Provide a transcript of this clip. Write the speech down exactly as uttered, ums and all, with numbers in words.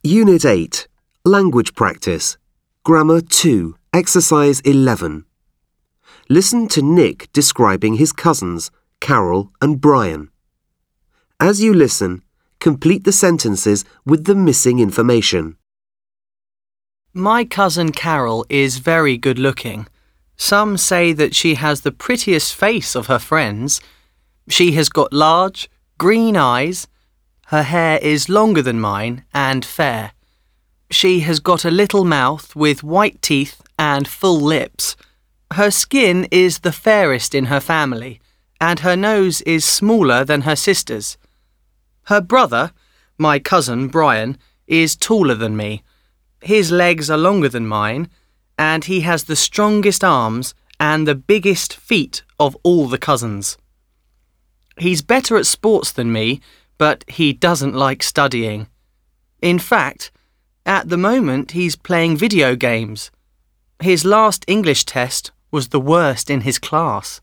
Unit eight, Language Practice, Grammar two, Exercise eleven. Listen to Nick describing his cousins, Carol and Brian. As you listen, complete the sentences with the missing information. My cousin Carol is very good-looking. Some say that she has the prettiest face of her friends. She has got large, green eyes. Her hair is longer than mine and fair. She has got a little mouth with white teeth and full lips. Her skin is the fairest in her family, and her nose is smaller than her sister's. Her brother, my cousin Brian, is taller than me. His legs are longer than mine, and he has the strongest arms and the biggest feet of all the cousins. He's better at sports than me, but he doesn't like studying. In fact, at the moment he's playing video games. His last English test was the worst in his class.